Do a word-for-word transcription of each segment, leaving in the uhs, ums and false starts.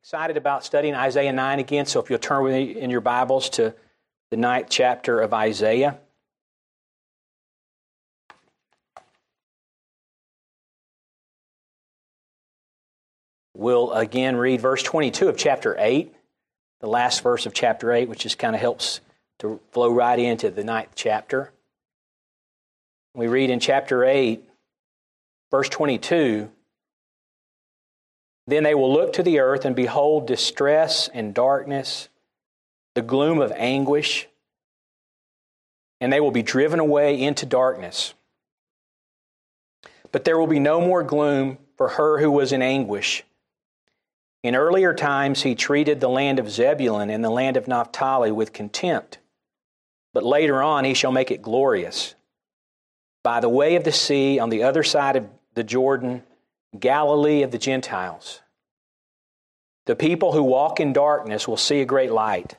Excited about studying Isaiah nine again, so if you'll turn with me in your Bibles to the ninth chapter of Isaiah. We'll again read verse twenty-two of chapter eight, the last verse of chapter eight, which just kind of helps to flow right into the ninth chapter. We read in chapter eight, verse twenty-two, "Then they will look to the earth and behold distress and darkness, the gloom of anguish, and they will be driven away into darkness. But there will be no more gloom for her who was in anguish. In earlier times he treated the land of Zebulun and the land of Naphtali with contempt, but later on he shall make it glorious. By the way of the sea, on the other side of the Jordan, Galilee of the Gentiles. The people who walk in darkness will see a great light."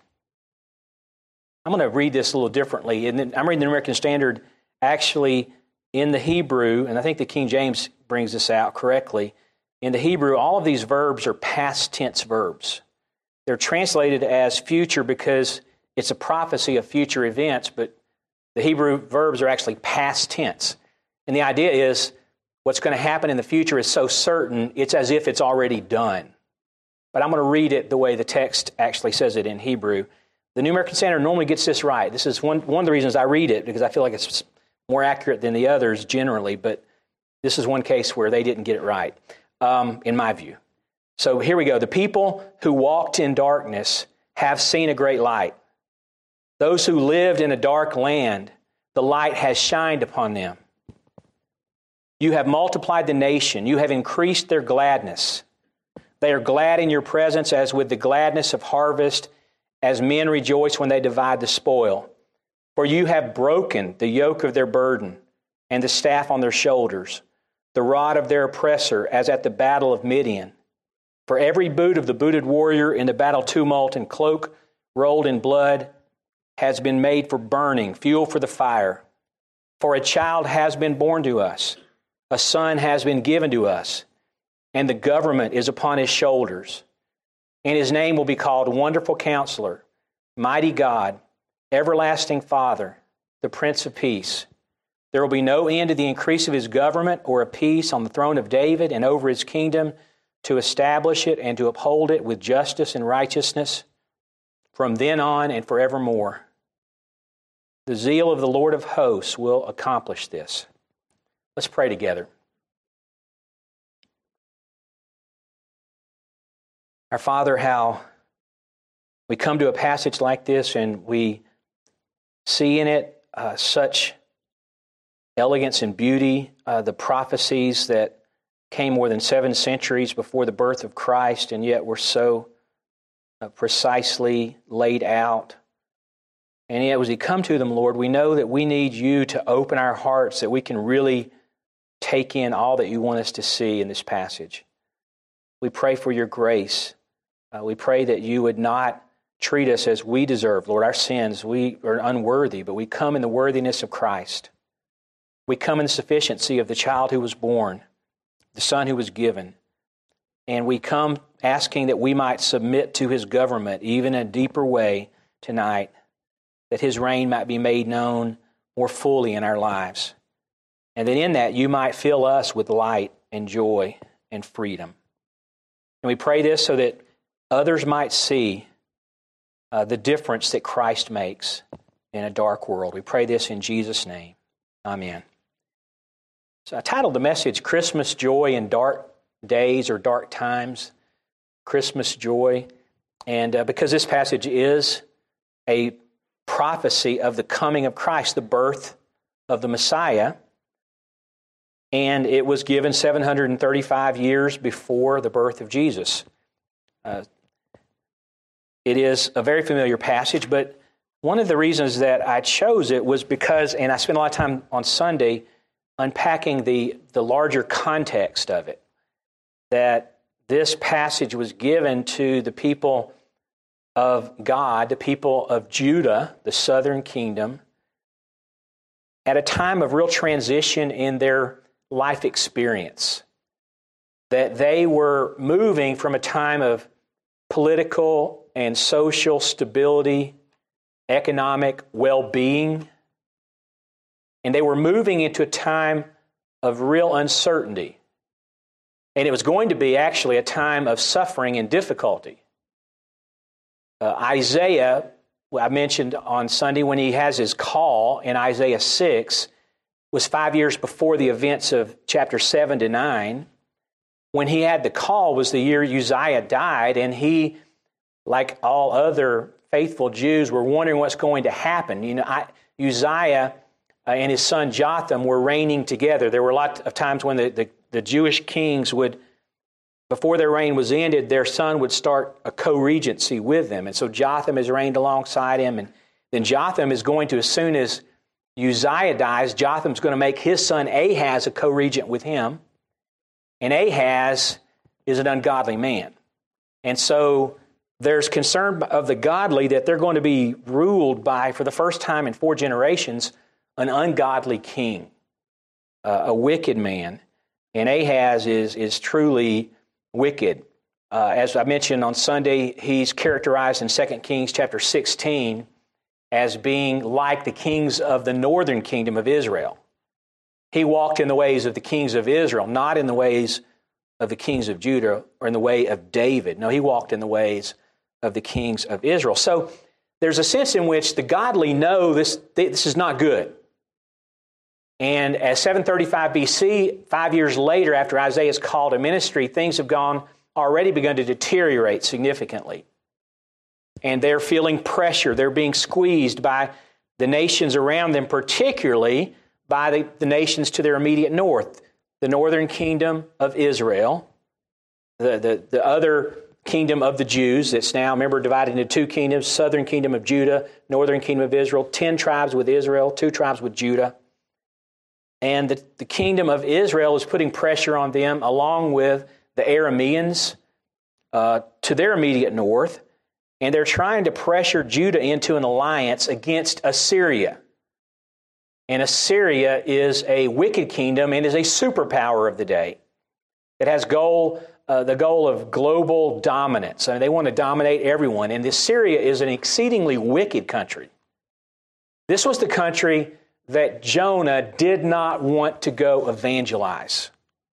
I'm going to read this a little differently. And I'm reading the American Standard. Actually, in the Hebrew, and I think the King James brings this out correctly, in the Hebrew, all of these verbs are past tense verbs. They're translated as future because it's a prophecy of future events, but the Hebrew verbs are actually past tense. And the idea is, what's going to happen in the future is so certain, it's as if it's already done. But I'm going to read it the way the text actually says it in Hebrew. The New American Standard normally gets this right. This is one, one of the reasons I read it, because I feel like it's more accurate than the others generally, but this is one case where they didn't get it right, um, in my view. So here we go. "The people who walked in darkness have seen a great light. Those who lived in a dark land, the light has shined upon them. You have multiplied the nation. You have increased their gladness. They are glad in your presence as with the gladness of harvest, as men rejoice when they divide the spoil. For you have broken the yoke of their burden and the staff on their shoulders, the rod of their oppressor, as at the battle of Midian. For every boot of the booted warrior in the battle tumult and cloak rolled in blood has been made for burning, fuel for the fire. For a child has been born to us, a son has been given to us, and the government is upon his shoulders. And his name will be called Wonderful Counselor, Mighty God, Everlasting Father, the Prince of Peace. There will be no end to the increase of his government or of peace on the throne of David and over his kingdom, to establish it and to uphold it with justice and righteousness from then on and forevermore. The zeal of the Lord of hosts will accomplish this." Let's pray together. Our Father, how we come to a passage like this and we see in it uh, such elegance and beauty, uh, the prophecies that came more than seven centuries before the birth of Christ, and yet were so uh, precisely laid out. And yet as we come to them, Lord, we know that we need you to open our hearts, that we can really take in all that you want us to see in this passage. We pray for your grace. Uh, we pray that you would not treat us as we deserve, Lord, our sins. We are unworthy, but we come in the worthiness of Christ. We come in the sufficiency of the child who was born, the Son who was given. And we come asking that we might submit to his government, even in a deeper way tonight, that his reign might be made known more fully in our lives. And that in that you might fill us with light and joy and freedom. And we pray this so that others might see uh, the difference that Christ makes in a dark world. We pray this in Jesus' name. Amen. So I titled the message, Christmas Joy in Dark Days or Dark Times. Christmas Joy. And uh, because this passage is a prophecy of the coming of Christ, the birth of the Messiah, and it was given seven hundred thirty-five years before the birth of Jesus. Uh, it is a very familiar passage, but one of the reasons that I chose it was because, and I spent a lot of time on Sunday unpacking the, the larger context of it, that this passage was given to the people of God, the people of Judah, the southern kingdom, at a time of real transition in their life experience. That they were moving from a time of political and social stability, economic well-being, and they were moving into a time of real uncertainty. And it was going to be actually a time of suffering and difficulty. Uh, Isaiah, I mentioned on Sunday when he has his call in Isaiah six, was five years before the events of chapter seven to nine. When he had the call was the year Uzziah died, and he, like all other faithful Jews, were wondering what's going to happen. You know, I, Uzziah uh, and his son Jotham were reigning together. There were a lot of times when the, the, the Jewish kings would, before their reign was ended, their son would start a co-regency with them. And so Jotham has reigned alongside him. And then Jotham is going to, as soon as Uzziah dies, Jotham's going to make his son Ahaz a co-regent with him. And Ahaz is an ungodly man. And so there's concern of the godly that they're going to be ruled by, for the first time in four generations, an ungodly king, uh, a wicked man. And Ahaz is, is truly wicked. Uh, as I mentioned on Sunday, he's characterized in Second Kings chapter sixteen as being like the kings of the northern kingdom of Israel. He walked in the ways of the kings of Israel, not in the ways of the kings of Judah or in the way of David. No, he walked in the ways of the kings of Israel. So there's a sense in which the godly know this, this is not good. And as seven thirty-five B C, five years later after Isaiah's call to ministry, things have gone already begun to deteriorate significantly. And they're feeling pressure. They're being squeezed by the nations around them, particularly by the, the nations to their immediate north, the northern kingdom of Israel, the, the, the other kingdom of the Jews that's now, remember, divided into two kingdoms, southern kingdom of Judah, northern kingdom of Israel, ten tribes with Israel, two tribes with Judah. And the, the kingdom of Israel is putting pressure on them along with the Arameans uh, to their immediate north, and they're trying to pressure Judah into an alliance against Assyria. And Assyria is a wicked kingdom and is a superpower of the day. It has goal, uh, the goal of global dominance. I mean, they want to dominate everyone. And Assyria is an exceedingly wicked country. This was the country that Jonah did not want to go evangelize.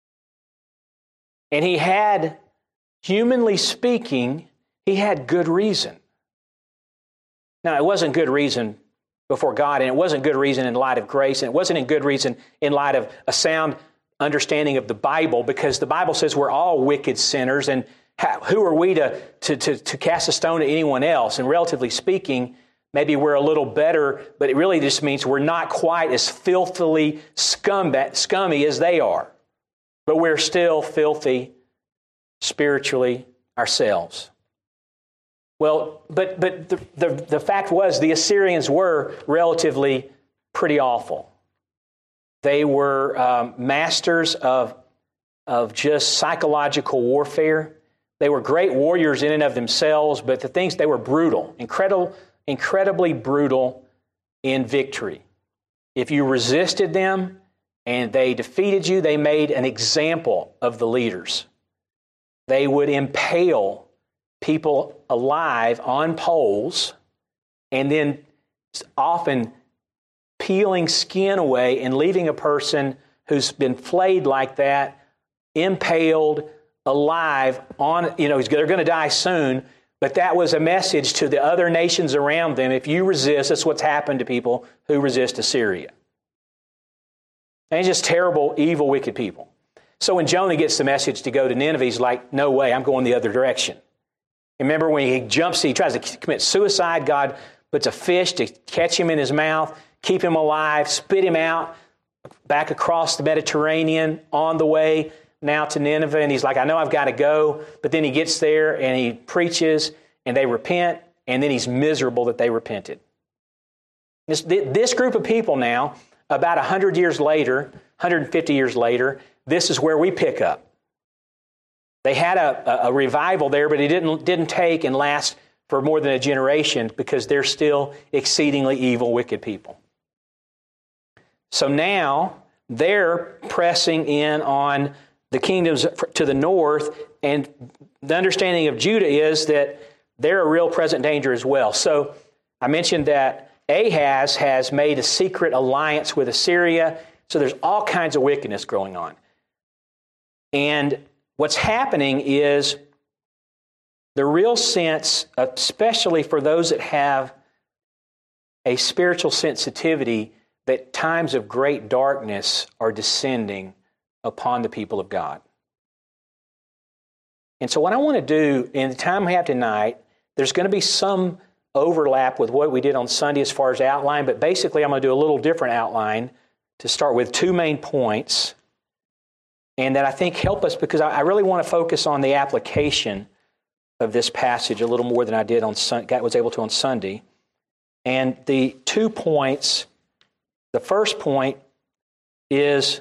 And he had, humanly speaking, he had good reason. Now, it wasn't good reason before God, and it wasn't good reason in light of grace, and it wasn't a good reason in light of a sound understanding of the Bible, because the Bible says we're all wicked sinners, and how, who are we to, to, to, to cast a stone at anyone else? And relatively speaking, maybe we're a little better, but it really just means we're not quite as filthily scum, scummy as they are. But we're still filthy spiritually ourselves. Well, but but the, the, the fact was the Assyrians were relatively pretty awful. They were um, masters of, of just psychological warfare. They were great warriors in and of themselves, but the things, they were brutal, incredible, incredibly brutal in victory. If you resisted them and they defeated you, they made an example of the leaders. They would impale people alive on poles and then often peeling skin away and leaving a person who's been flayed like that, impaled, alive on, you know, they're going to die soon. But that was a message to the other nations around them. If you resist, that's what's happened to people who resist Assyria. And it's just terrible, evil, wicked people. So when Jonah gets the message to go to Nineveh, he's like, no way, I'm going the other direction. Remember when he jumps, he tries to commit suicide, God puts a fish to catch him in his mouth, keep him alive, spit him out back across the Mediterranean on the way now to Nineveh. And he's like, I know I've got to go. But then he gets there and he preaches and they repent. And then he's miserable that they repented. This, this group of people now, about one hundred years later, one hundred fifty years later, this is where we pick up. They had a, a revival there, but it didn't, didn't take and last for more than a generation because they're still exceedingly evil, wicked people. So now they're pressing in on the kingdoms to the north, and the understanding of Judah is that they're a real present danger as well. So I mentioned that Ahaz has made a secret alliance with Assyria, so there's all kinds of wickedness going on. And what's happening is the real sense, especially for those that have a spiritual sensitivity, that times of great darkness are descending upon the people of God. And so what I want to do in the time we have tonight, there's going to be some overlap with what we did on Sunday as far as outline, but basically I'm going to do a little different outline to start with two main points, and that I think help us because I really want to focus on the application of this passage a little more than I did on Sun- was able to on Sunday. And the two points, the first point is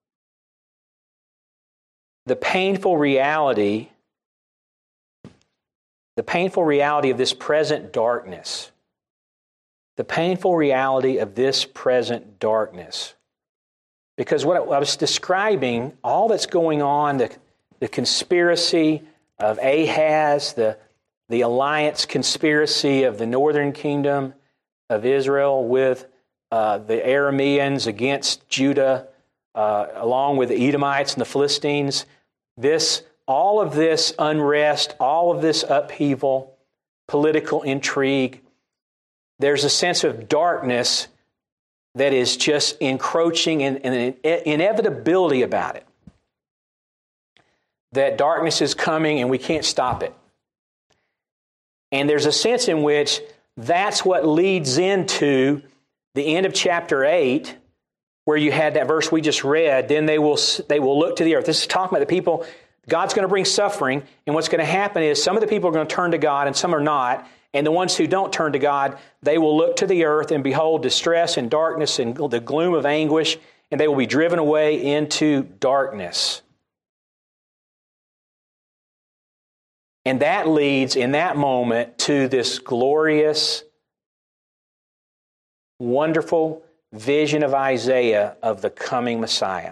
the painful reality, the painful reality of this present darkness. The painful reality of this present darkness. Because what I was describing, all that's going on, the, the conspiracy of Ahaz, the, the alliance conspiracy of the northern kingdom of Israel with uh, the Arameans against Judah, uh, along with the Edomites and the Philistines, this, all of this unrest, all of this upheaval, political intrigue, there's a sense of darkness that is just encroaching and an inevitability about it. That darkness is coming and we can't stop it. And there's a sense in which that's what leads into the end of chapter eight, where you had that verse we just read, then they will they will look to the earth. This is talking about the people, God's going to bring suffering, and what's going to happen is some of the people are going to turn to God and some are not, and the ones who don't turn to God, they will look to the earth and behold distress and darkness and the gloom of anguish, and they will be driven away into darkness. And that leads, in that moment, to this glorious, wonderful vision of Isaiah of the coming Messiah.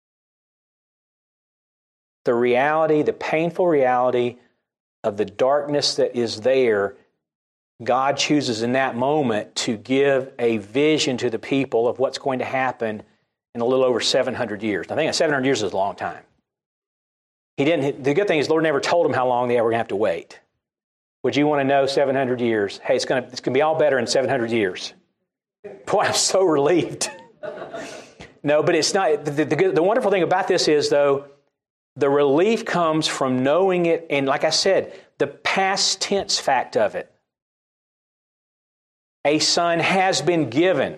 The reality, the painful reality of the darkness that is there, God chooses in that moment to give a vision to the people of what's going to happen in a little over seven hundred years. I think seven hundred years is a long time. He didn't. The good thing is the Lord never told them how long they were going to have to wait. Would you want to know seven hundred years? Hey, it's going to, it's going to be all better in seven hundred years. Boy, I'm so relieved. No, but it's not. The, the, the wonderful thing about this is, though, the relief comes from knowing it, and like I said, the past tense fact of it. A son has been given.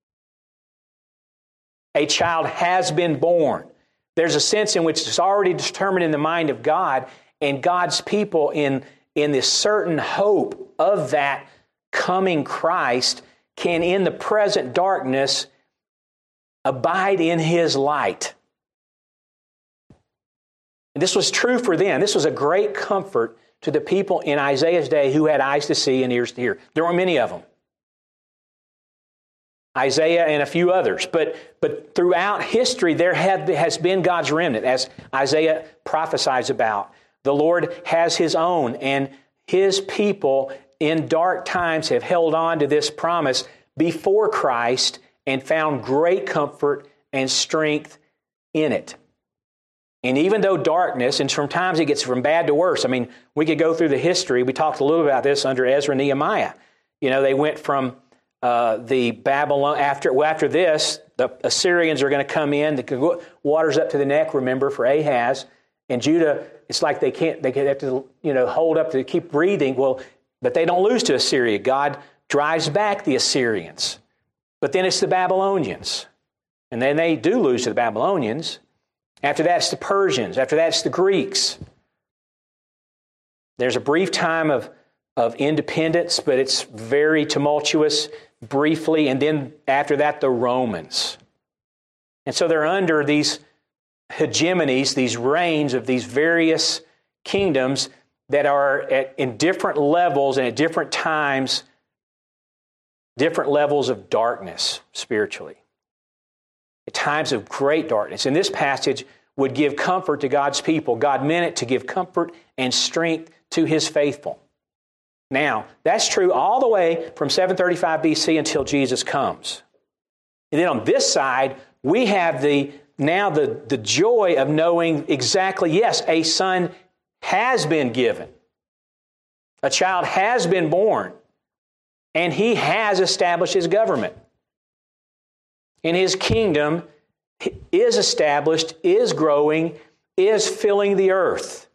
A child has been born. There's a sense in which it's already determined in the mind of God, and God's people in, in this certain hope of that coming Christ can, in the present darkness, abide in His light. And this was true for them. This was a great comfort to the people in Isaiah's day who had eyes to see and ears to hear. There were many of them. Isaiah and a few others. But but throughout history, there have, has been God's remnant, as Isaiah prophesies about. The Lord has His own, and His people in dark times have held on to this promise before Christ and found great comfort and strength in it. And even though darkness, and from times it gets from bad to worse. I mean, we could go through the history. We talked a little about this under Ezra and Nehemiah. You know, they went from uh, the Babylon, after well, after this, the Assyrians are going to come in. The water's up to the neck, remember, for Ahaz. And Judah, it's like they can't, they have to, you know, hold up to keep breathing. Well, but they don't lose to Assyria. God drives back the Assyrians. But then it's the Babylonians. And then they do lose to the Babylonians. After that, it's the Persians. After that, it's the Greeks. There's a brief time of, of independence, but it's very tumultuous briefly. And then after that, the Romans. And so they're under these hegemonies, these reigns of these various kingdoms that are at, in different levels and at different times, different levels of darkness spiritually. At times of great darkness. In this passage, would give comfort to God's people. God meant it to give comfort and strength to his faithful. Now, that's true all the way from seven thirty-five B C until Jesus comes. And then on this side, we have the now the, the joy of knowing exactly, yes, a son has been given. A child has been born. And he has established his government. And his kingdom is established, is growing, is filling the earth.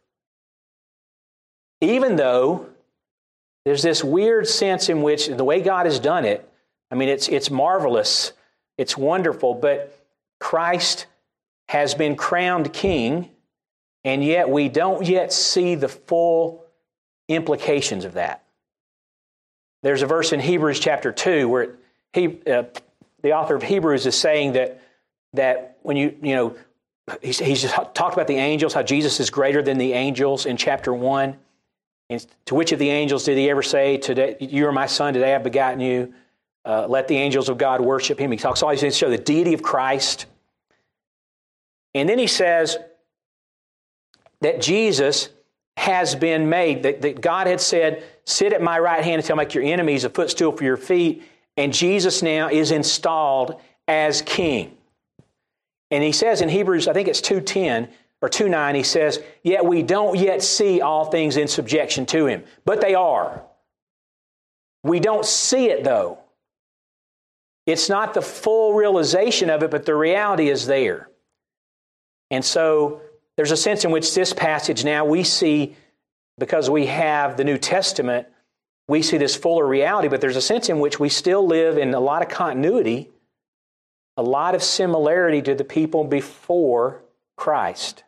Even though there's this weird sense in which the way God has done it, I mean, it's it's marvelous, it's wonderful, but Christ has been crowned king, and yet we don't yet see the full implications of that. There's a verse in Hebrews chapter two where he, uh, the author of Hebrews is saying that that when you, you know, he's, he's just talked about the angels, how Jesus is greater than the angels in chapter one. And to which of the angels did he ever say, "Today you are my son, today I've begotten you. Uh, let the angels of God worship him." He talks all these things to show the deity of Christ. And then he says that Jesus has been made, that, that God had said, "Sit at my right hand until I make your enemies a footstool for your feet." And Jesus now is installed as king. And he says in Hebrews, I think it's two ten or two nine, he says, "Yet we don't yet see all things in subjection to him." But they are. We don't see it though. It's not the full realization of it, but the reality is there. And so there's a sense in which this passage now we see, because we have the New Testament, we see this fuller reality, but there's a sense in which we still live in a lot of continuity, a lot of similarity to the people before Christ.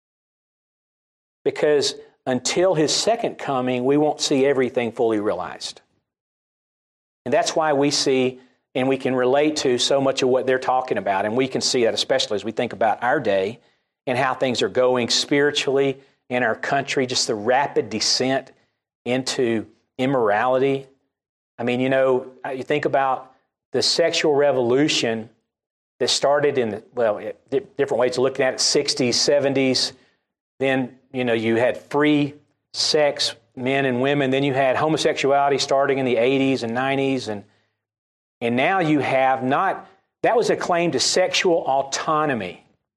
Because until his second coming, we won't see everything fully realized. And that's why we see and we can relate to so much of what they're talking about. And we can see that especially as we think about our day and how things are going spiritually in our country, just the rapid descent into immorality. I mean, you know, you think about the sexual revolution that started in, the, well, different ways of looking at it, sixties, seventies. Then, you know, you had free sex, men and women. Then you had homosexuality starting in the eighties and nineties. And, and now you have not, that was a claim to sexual autonomy.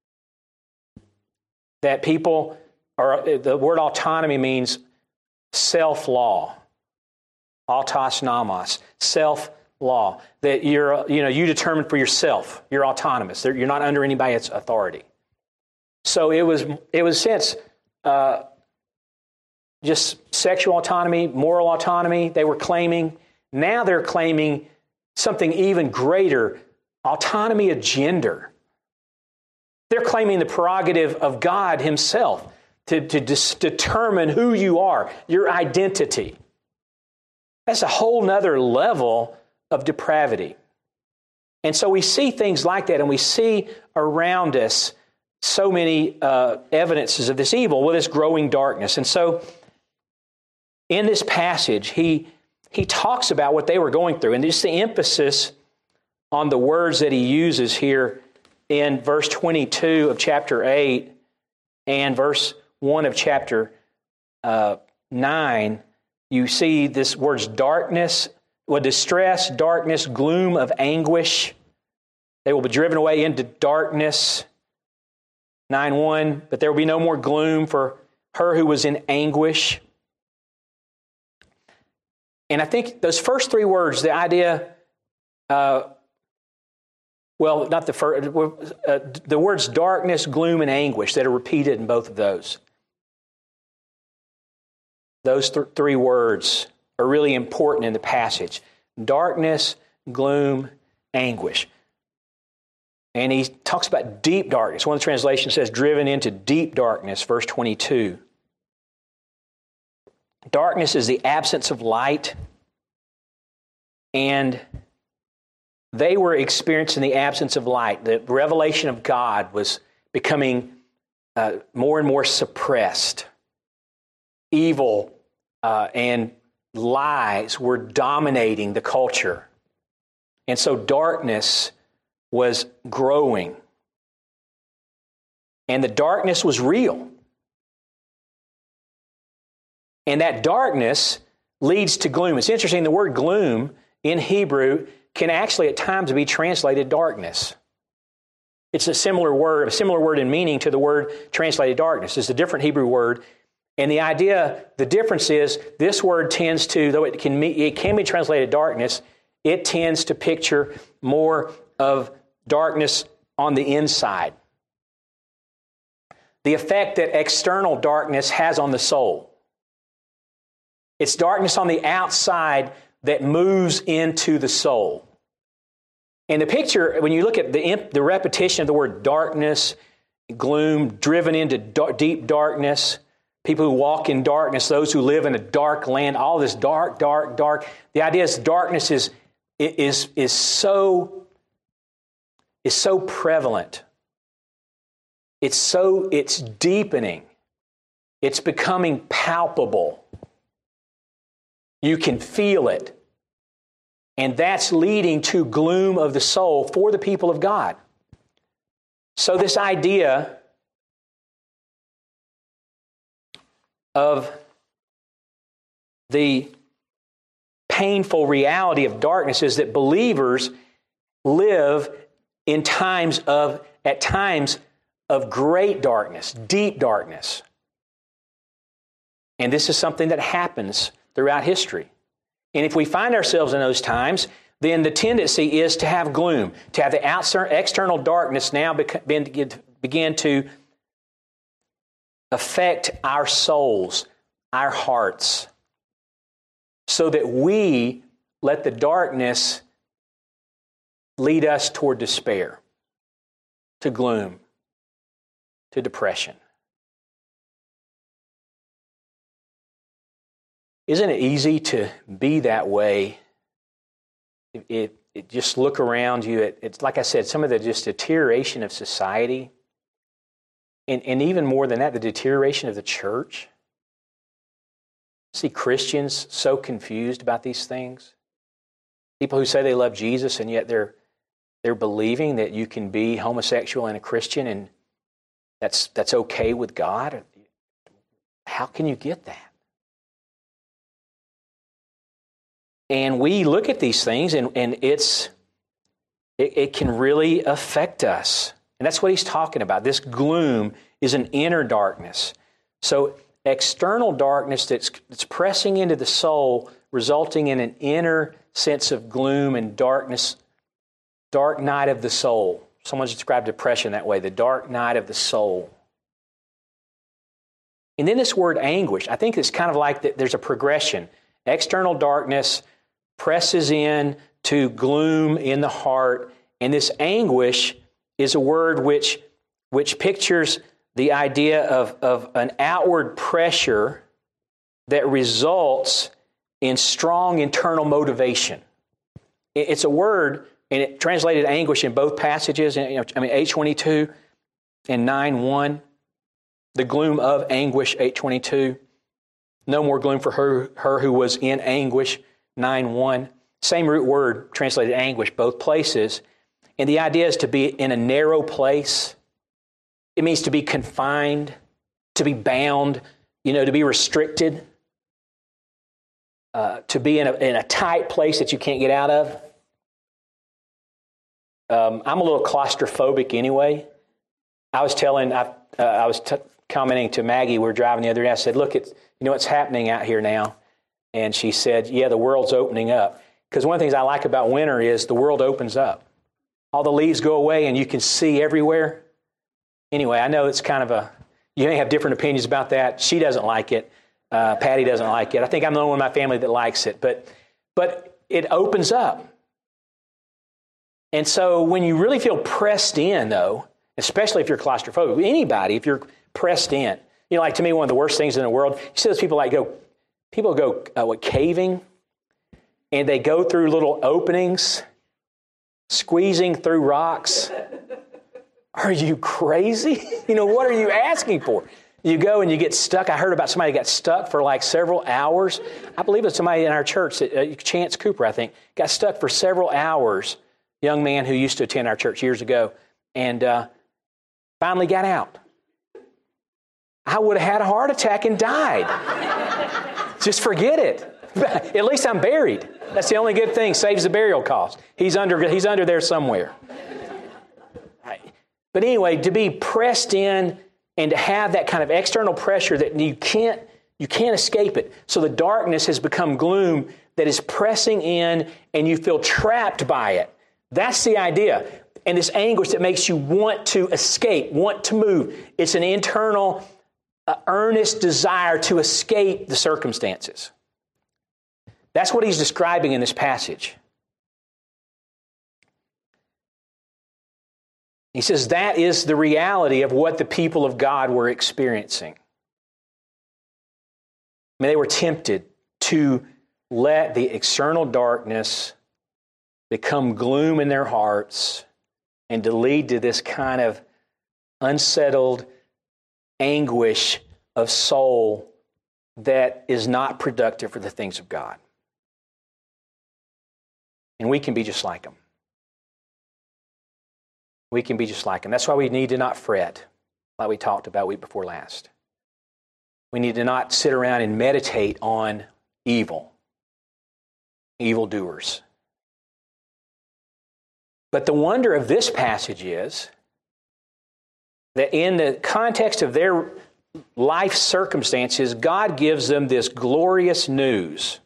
That people, or the word autonomy means self-law. Autos nomos, self-law. That you're, you know, you determine for yourself. You're autonomous. You're not under anybody's authority. So it was, it was since uh, just sexual autonomy, moral autonomy they were claiming. Now they're claiming something even greater, autonomy of gender. They're claiming the prerogative of God himself to, to dis- determine who you are, your identity. That's a whole nother level of depravity. And so we see things like that, and we see around us so many uh, evidences of this evil, with this growing darkness. And so in this passage, he, he talks about what they were going through, and just the emphasis on the words that he uses here in verse twenty-two of chapter eight and verse one of chapter uh, nine, you see this words darkness, well, distress, darkness, gloom of anguish. They will be driven away into darkness. nine one, but there will be no more gloom for her who was in anguish. And I think those first three words, the idea, uh, well, not the first, uh, the words darkness, gloom, and anguish that are repeated in both of those. Those th- three words are really important in the passage. Darkness, gloom, anguish. And he talks about deep darkness. One of the translations says, driven into deep darkness, verse twenty-two. Darkness is the absence of light. And they were experiencing the absence of light. The revelation of God was becoming uh, more and more suppressed. Evil uh, and lies were dominating the culture. And so darkness was growing. And the darkness was real. And that darkness leads to gloom. It's interesting, the word gloom in Hebrew can actually at times be translated darkness. It's a similar word, a similar word in meaning to the word translated darkness. It's a different Hebrew word. And the idea, the difference is this word tends to, though it can, it can be translated darkness, it tends to picture more of darkness on the inside. The effect that external darkness has on the soul. It's darkness on the outside that moves into the soul. And the picture, when you look at the, the repetition of the word darkness, gloom, driven into dark, deep darkness, people who walk in darkness, those who live in a dark land, all this dark, dark, dark. The idea is darkness is, is, is, so, is so prevalent. It's so, it's deepening. It's becoming palpable. You can feel it. And that's leading to gloom of the soul for the people of God. So this idea of the painful reality of darkness is that believers live in times of, at times of great darkness, deep darkness. And this is something that happens throughout history. And if we find ourselves in those times, then the tendency is to have gloom, to have the external darkness now begin to affect our souls, our hearts, so that we let the darkness lead us toward despair, to gloom, to depression. Isn't it easy to be that way? It, it, it just look around you. It, it's like I said, some of the just deterioration of society, and, and even more than that, the deterioration of the church. See Christians so confused about these things. People who say they love Jesus, and yet they're they're believing that you can be homosexual and a Christian, and that's that's okay with God. How can you get that? And we look at these things, and, and it's it, it can really affect us. And that's what he's talking about. This gloom is an inner darkness. So external darkness that's, that's pressing into the soul, resulting in an inner sense of gloom and darkness, dark night of the soul. Someone's described depression that way, the dark night of the soul. And then this word anguish, I think it's kind of like that. There's a progression. External darkness presses in to gloom in the heart, and this anguish is a word which, which pictures the idea of, of an outward pressure that results in strong internal motivation. It's a word, and it translated anguish in both passages. I mean, eight twenty-two and nine one. The gloom of anguish, eight twenty-two. No more gloom for her, her who was in anguish, nine one. Same root word, translated anguish, both places. And the idea is to be in a narrow place. It means to be confined, to be bound, you know, to be restricted, uh, to be in a, in a tight place that you can't get out of. Um, I'm a little claustrophobic anyway. I was telling, I, uh, I was t- commenting to Maggie, we were driving the other day, I said, look, it's, you know what's happening out here now? And she said, yeah, the world's opening up. Because one of the things I like about winter is the world opens up. All the leaves go away and you can see everywhere. Anyway, I know it's kind of a, you may have different opinions about that. She doesn't like it. Uh, Patty doesn't like it. I think I'm the only one in my family that likes it. But, but it opens up. And so when you really feel pressed in, though, especially if you're claustrophobic, anybody, if you're pressed in, you know, like to me, one of the worst things in the world, you see those people like go, people go, uh, what, caving, and they go through little openings, squeezing through rocks. Are you crazy? You know, what are you asking for? You go and you get stuck. I heard about somebody who got stuck for like several hours. I believe it's somebody in our church, uh, Chance Cooper, I think, got stuck for several hours. Young man who used to attend our church years ago, and uh, finally got out. I would have had a heart attack and died. Just forget it. At least I'm buried. That's the only good thing. Saves the burial cost. He's under, he's under there somewhere. But anyway, to be pressed in and to have that kind of external pressure that you can't, you can't escape it. So the darkness has become gloom that is pressing in and you feel trapped by it. That's the idea. And this anguish that makes you want to escape, want to move. It's an internal, uh, earnest desire to escape the circumstances. That's what he's describing in this passage. He says that is the reality of what the people of God were experiencing. I mean, they were tempted to let the external darkness become gloom in their hearts and to lead to this kind of unsettled anguish of soul that is not productive for the things of God. And we can be just like them. We can be just like them. That's why we need to not fret, like we talked about week before last. We need to not sit around and meditate on evil, evildoers. But the wonder of this passage is that in the context of their life circumstances, God gives them this glorious news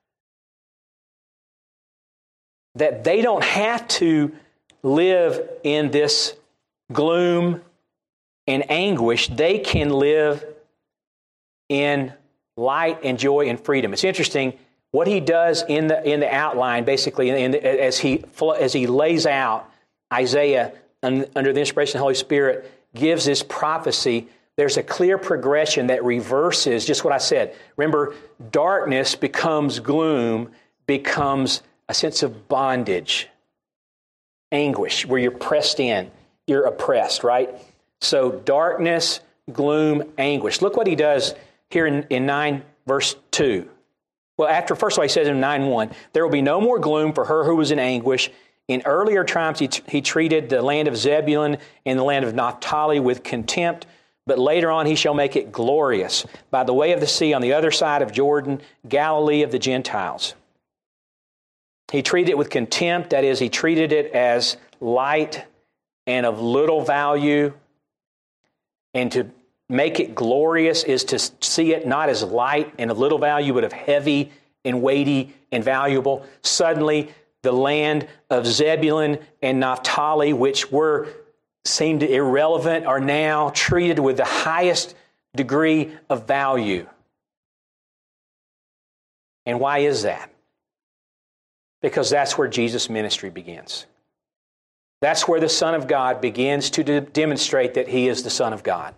that they don't have to live in this gloom and anguish. They can live in light and joy and freedom. It's interesting what he does in the in the outline, basically, in the, as he as he lays out Isaiah under the inspiration of the Holy Spirit, gives this prophecy. There's a clear progression that reverses just what I said. Remember, darkness becomes gloom, becomes a sense of bondage, anguish, where you're pressed in, you're oppressed, right? So darkness, gloom, anguish. Look what he does here in, in nine, verse two. Well, after, first of all, he says in nine one, there will be no more gloom for her who was in anguish. In earlier times, he, he treated the land of Zebulun and the land of Naphtali with contempt, but later on he shall make it glorious by the way of the sea on the other side of Jordan, Galilee of the Gentiles. He treated it with contempt, that is, he treated it as light and of little value. And to make it glorious is to see it not as light and of little value, but of heavy and weighty and valuable. Suddenly, the land of Zebulun and Naphtali, which were seemed irrelevant, are now treated with the highest degree of value. And why is that? Because that's where Jesus' ministry begins. That's where the Son of God begins to de- demonstrate that He is the Son of God.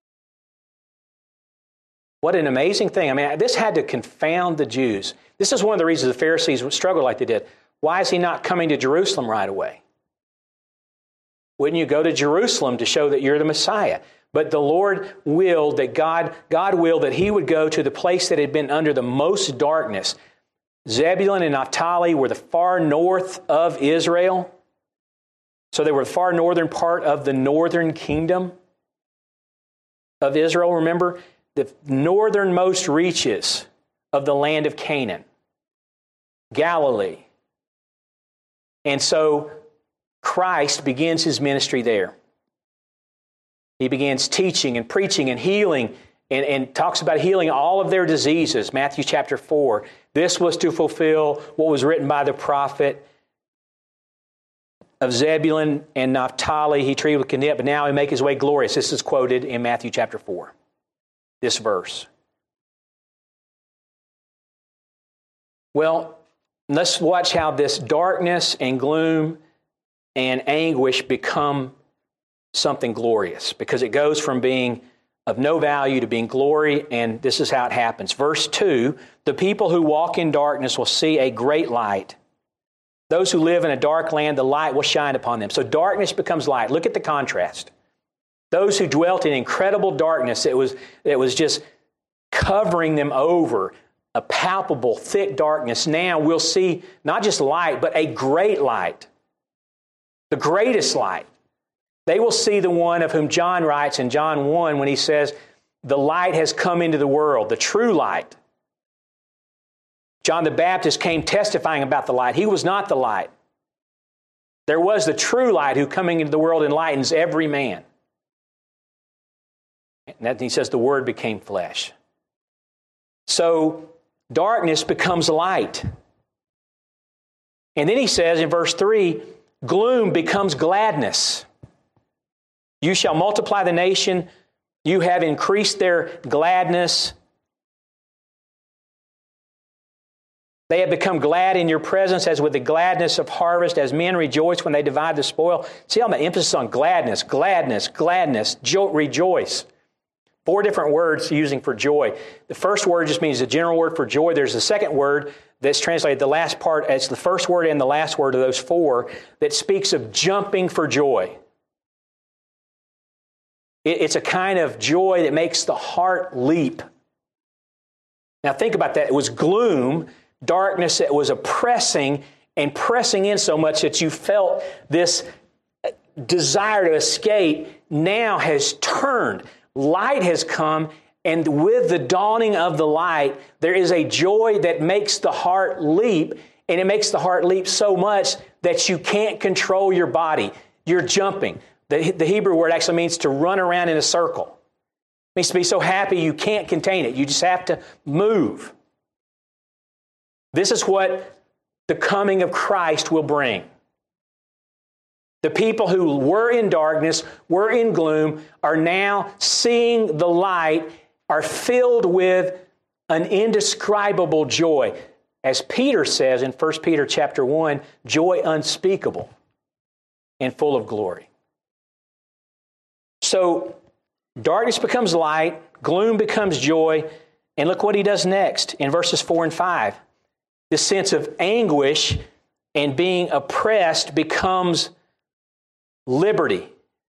What an amazing thing. I mean, this had to confound the Jews. This is one of the reasons the Pharisees struggled like they did. Why is He not coming to Jerusalem right away? Wouldn't you go to Jerusalem to show that you're the Messiah? But the Lord willed that God, God willed that He would go to the place that had been under the most darkness. Zebulun and Naphtali were the far north of Israel. So they were the far northern part of the northern kingdom of Israel. Remember, the northernmost reaches of the land of Canaan, Galilee. And so Christ begins His ministry there. He begins teaching and preaching and healing and, and talks about healing all of their diseases, Matthew chapter four. This was to fulfill what was written by the prophet of Zebulun and Naphtali. He treated with contempt, but now He make His way glorious. This is quoted in Matthew chapter four, this verse. Well, let's watch how this darkness and gloom and anguish become something glorious, because it goes from being of no value to being glory, and this is how it happens. Verse two, the people who walk in darkness will see a great light. Those who live in a dark land, the light will shine upon them. So darkness becomes light. Look at the contrast. Those who dwelt in incredible darkness, it was, it was just covering them over, a palpable, thick darkness. Now we'll see not just light, but a great light. The greatest light. They will see the one of whom John writes in John one when he says, the light has come into the world, the true light. John the Baptist came testifying about the light. He was not the light. There was the true light who coming into the world enlightens every man. And then he says the Word became flesh. So darkness becomes light. And then he says in verse three, gloom becomes gladness. You shall multiply the nation. You have increased their gladness. They have become glad in your presence as with the gladness of harvest, as men rejoice when they divide the spoil. See all the emphasis on gladness, gladness, gladness, jo- rejoice. Four different words using for joy. The first word just means the general word for joy. There's the second word that's translated, the last part, it's the first word and the last word of those four, that speaks of jumping for joy. It's a kind of joy that makes the heart leap. Now think about that. It was gloom, darkness that was oppressing and pressing in so much that you felt this desire to escape now has turned. Light has come, and with the dawning of the light, there is a joy that makes the heart leap, and it makes the heart leap so much that you can't control your body. You're jumping. The, the Hebrew word actually means to run around in a circle. It means to be so happy you can't contain it. You just have to move. This is what the coming of Christ will bring. The people who were in darkness, were in gloom, are now seeing the light, are filled with an indescribable joy. As Peter says in First Peter chapter one, joy unspeakable and full of glory. So darkness becomes light, gloom becomes joy, and look what he does next in verses four and five. This sense of anguish and being oppressed becomes liberty.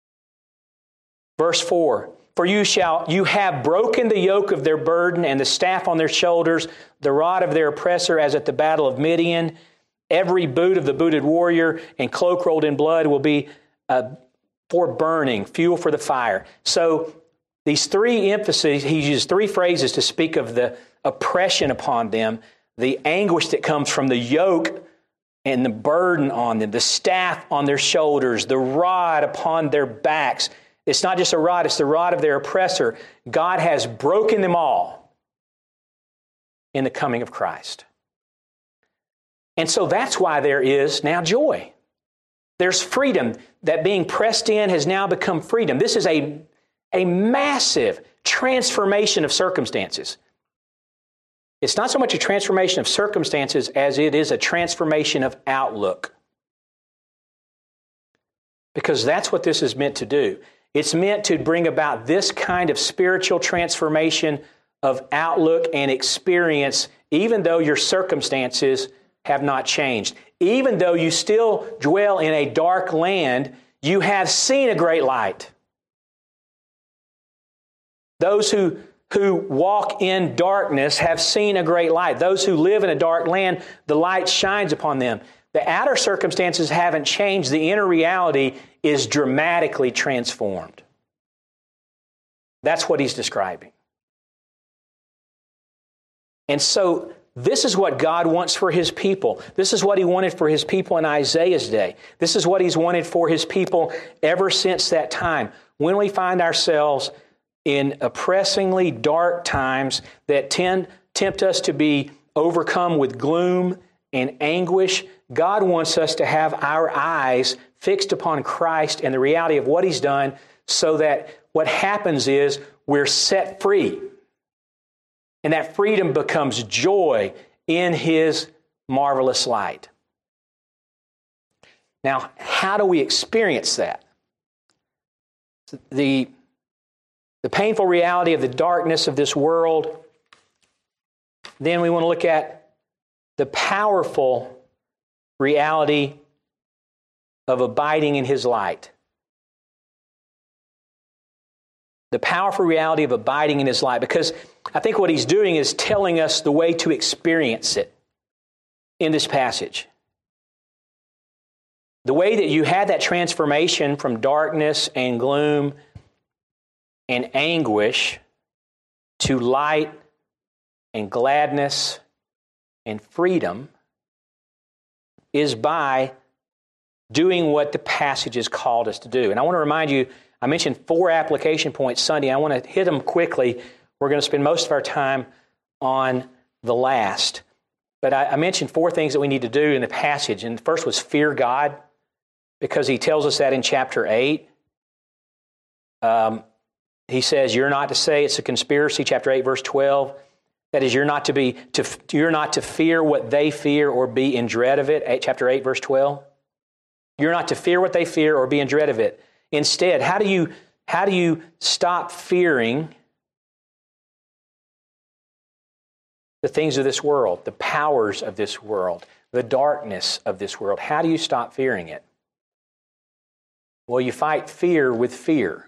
Verse four, for you shall you have broken the yoke of their burden and the staff on their shoulders, the rod of their oppressor as at the battle of Midian. Every boot of the booted warrior and cloak rolled in blood will be uh, for burning, fuel for the fire. So these three emphases, he uses three phrases to speak of the oppression upon them, the anguish that comes from the yoke and the burden on them, the staff on their shoulders, the rod upon their backs. It's not just a rod, it's the rod of their oppressor. God has broken them all in the coming of Christ. And so that's why there is now joy. There's freedom. That being pressed in has now become freedom. This is a, a massive transformation of circumstances. It's not so much a transformation of circumstances as it is a transformation of outlook. Because that's what this is meant to do. It's meant to bring about this kind of spiritual transformation of outlook and experience, even though your circumstances have not changed. Even though you still dwell in a dark land, you have seen a great light. Those who, who walk in darkness have seen a great light. Those who live in a dark land, the light shines upon them. The outer circumstances haven't changed. The inner reality is dramatically transformed. That's what he's describing. And so this is what God wants for his people. This is what he wanted for his people in Isaiah's day. This is what he's wanted for his people ever since that time. When we find ourselves in oppressingly dark times that tend, tempt us to be overcome with gloom and anguish, God wants us to have our eyes fixed upon Christ and the reality of what he's done, so that what happens is we're set free. And that freedom becomes joy in his marvelous light. Now, how do we experience that? The, the painful reality of the darkness of this world. Then we want to look at the powerful reality of abiding in his light. The powerful reality of abiding in his light, because I think what he's doing is telling us the way to experience it in this passage. The way that you had that transformation from darkness and gloom and anguish to light and gladness and freedom is by doing what the passage has called us to do. And I want to remind you, I mentioned four application points Sunday. I want to hit them quickly. We're going to spend most of our time on the last. But I, I mentioned four things that we need to do in the passage. And the first was fear God, because he tells us that in chapter eight. Um, he says, you're not to say it's a conspiracy, chapter eight, verse twelve. That is, you're not to be to you're not to fear what they fear or be in dread of it. Eight, chapter eight, verse twelve. You're not to fear what they fear or be in dread of it. Instead, how do you how do you stop fearing the things of this world, the powers of this world, the darkness of this world? How do you stop fearing it? Well, you fight fear with fear.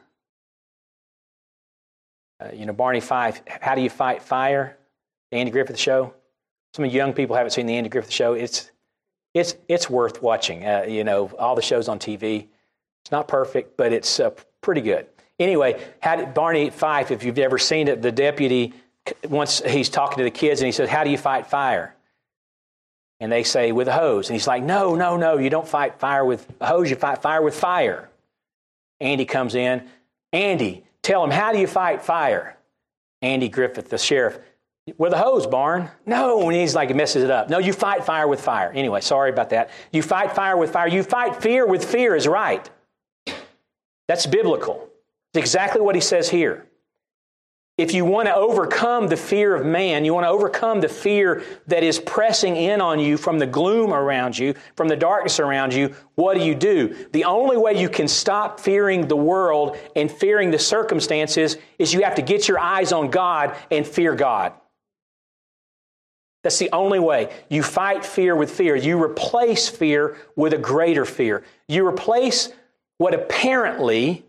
Uh, you know, Barney Fife, how do you fight fire? The Andy Griffith Show. Some of you young people haven't seen the Andy Griffith Show. It's it's it's worth watching. Uh, you know, all the shows on T V. It's not perfect, but it's uh, pretty good. Anyway, how did Barney Fife, if you've ever seen it, the deputy, once he's talking to the kids and he says, how do you fight fire? And they say, with a hose. And he's like, no, no, no, you don't fight fire with a hose, you fight fire with fire. Andy comes in. Andy, tell him, how do you fight fire? Andy Griffith, the sheriff, with a hose, Barn. No, and he's like, he messes it up. No, you fight fire with fire. Anyway, sorry about that. You fight fire with fire. You fight fear with fear is right. That's biblical. It's exactly what he says here. If you want to overcome the fear of man, you want to overcome the fear that is pressing in on you from the gloom around you, from the darkness around you, what do you do? The only way you can stop fearing the world and fearing the circumstances is you have to get your eyes on God and fear God. That's the only way. You fight fear with fear. You replace fear with a greater fear. You replace what apparently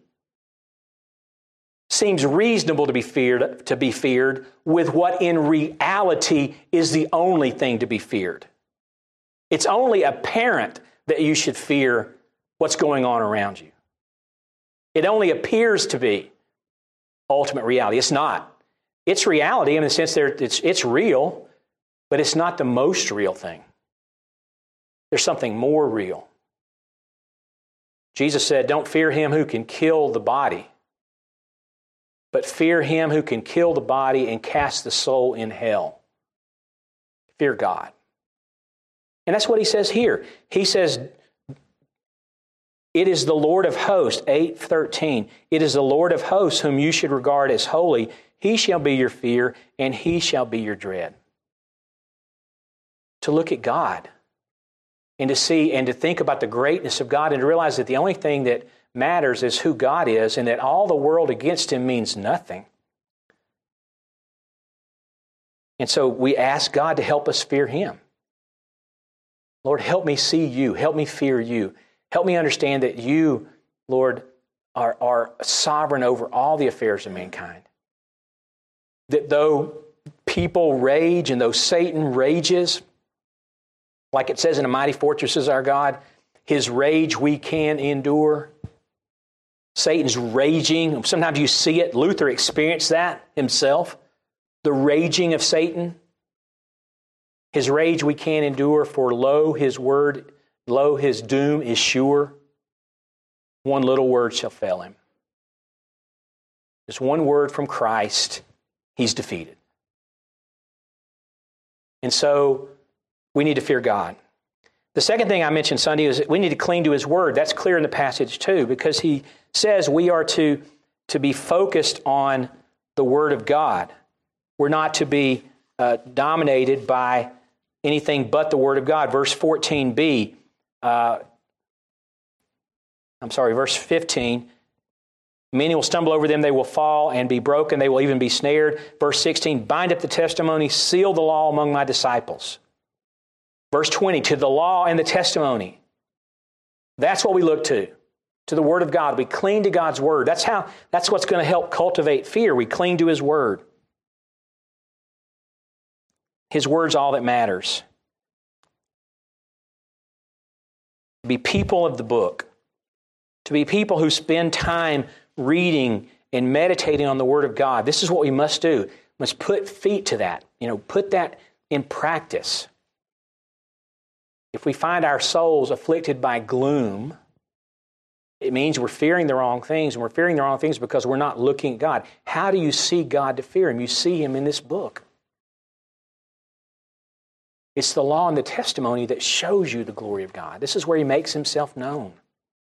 seems reasonable to be feared, to be feared with what in reality is the only thing to be feared. It's only apparent that you should fear what's going on around you. It only appears to be ultimate reality. It's not. It's reality in the sense that it's, it's real, but it's not the most real thing. There's something more real. Jesus said, don't fear him who can kill the body, but fear him who can kill the body and cast the soul in hell. Fear God. And that's what he says here. He says, it is the Lord of hosts, eight thirteen. It is the Lord of hosts whom you should regard as holy. He shall be your fear, and he shall be your dread. To look at God and to see and to think about the greatness of God and to realize that the only thing that matters is who God is and that all the world against him means nothing. And so we ask God to help us fear him. Lord, help me see you. Help me fear you. Help me understand that you, Lord, are, are sovereign over all the affairs of mankind. That though people rage and though Satan rages, like it says in A Mighty Fortress is Our God, his rage we can endure. Satan's raging. Sometimes you see it. Luther experienced that himself. The raging of Satan. His rage we can endure, for lo, his word, lo, his doom is sure. One little word shall fail him. Just one word from Christ, he's defeated. And so we need to fear God. The second thing I mentioned Sunday is that we need to cling to his word. That's clear in the passage too, because he says we are to, to be focused on the word of God. We're not to be uh, dominated by anything but the word of God. Verse fourteen b, uh, I'm sorry, verse fifteen, many will stumble over them, they will fall and be broken, they will even be snared. Verse sixteen, bind up the testimony, seal the law among my disciples. Verse twenty, to the law and the testimony. That's what we look to, to the word of God. We cling to God's word. That's how. That's what's going to help cultivate fear. We cling to his word. His word's all that matters. To be people of the book. To be people who spend time reading and meditating on the word of God. This is what we must do. must put feet to that. You know, put that in practice. If we find our souls afflicted by gloom, it means we're fearing the wrong things, and we're fearing the wrong things because we're not looking at God. How do you see God to fear Him? You see Him in this book. It's the law and the testimony that shows you the glory of God. This is where He makes Himself known.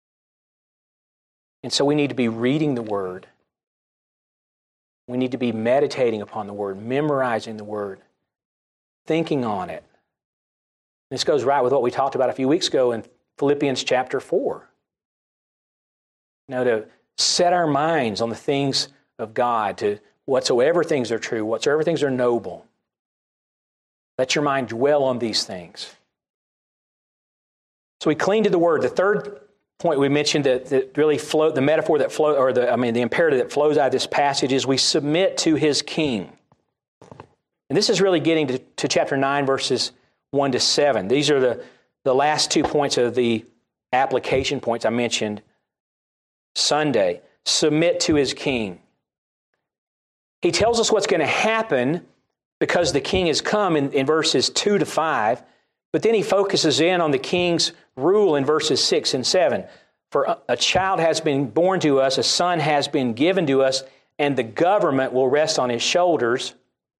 And so we need to be reading the Word. We need to be meditating upon the Word, memorizing the Word, thinking on it. This goes right with what we talked about a few weeks ago in Philippians chapter four. You know, to set our minds on the things of God, to whatsoever things are true, whatsoever things are noble. Let your mind dwell on these things. So we cling to the Word. The third point we mentioned that, that really flow, the metaphor that flow, or the I mean the imperative that flows out of this passage is we submit to His King. And this is really getting to, to chapter nine, verses one to seven. These are the, the last two points of the application points I mentioned Sunday. Submit to His King. He tells us what's going to happen because the King has come in, in verses two to five, but then he focuses in on the King's rule in verses six and seven. For a, a child has been born to us, a son has been given to us, and the government will rest on His shoulders.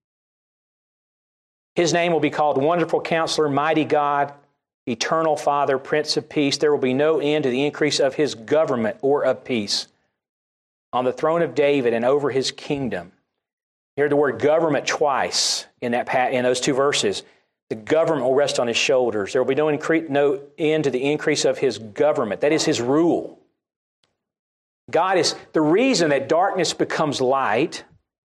His name will be called Wonderful Counselor, Mighty God, Eternal Father, Prince of Peace. There will be no end to the increase of His government or of peace on the throne of David and over His kingdom. You hear the word government twice in that in those two verses. The government will rest on His shoulders. There will be no, incre- no end to the increase of His government. That is His rule. God is the reason that darkness becomes light.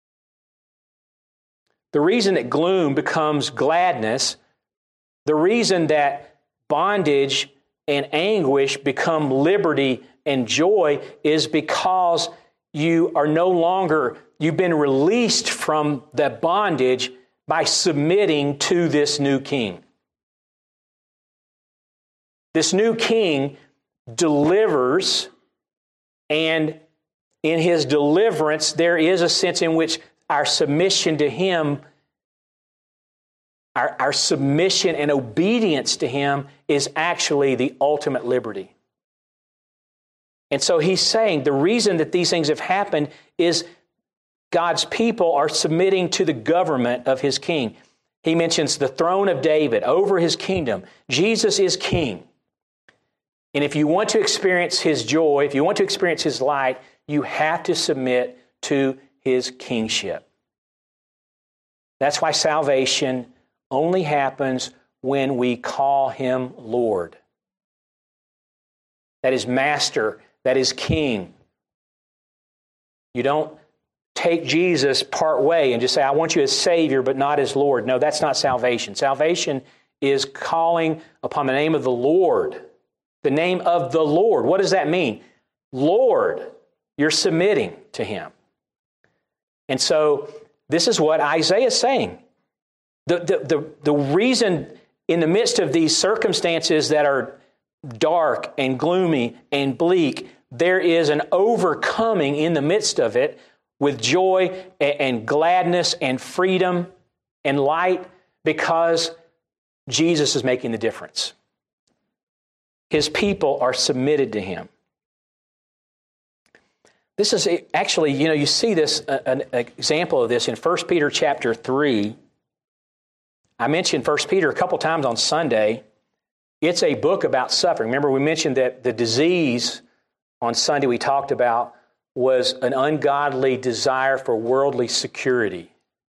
The reason that gloom becomes gladness, the reason that bondage and anguish become liberty and joy is because you are no longer, you've been released from the bondage by submitting to this new King. This new King delivers, and in His deliverance, there is a sense in which our submission to Him, our, our submission and obedience to Him is actually the ultimate liberty. And so He's saying the reason that these things have happened is God's people are submitting to the government of His King. He mentions the throne of David over His kingdom. Jesus is King. And if you want to experience His joy, if you want to experience His light, you have to submit to His kingship. That's why salvation only happens when we call Him Lord. That is Master, that is King. You don't take Jesus part way and just say, I want you as Savior, but not as Lord. No, that's not salvation. Salvation is calling upon the name of the Lord. The name of the Lord. What does that mean? Lord, you're submitting to Him. And so this is what Isaiah is saying. The, the, the, the reason in the midst of these circumstances that are dark and gloomy and bleak, there is an overcoming in the midst of it with joy and, and gladness and freedom and light because Jesus is making the difference. His people are submitted to Him. This is actually, you know, you see this, an example of this in First Peter chapter three. I mentioned First Peter a couple times on Sunday. It's a book about suffering. Remember, we mentioned that the disease on Sunday we talked about was an ungodly desire for worldly security,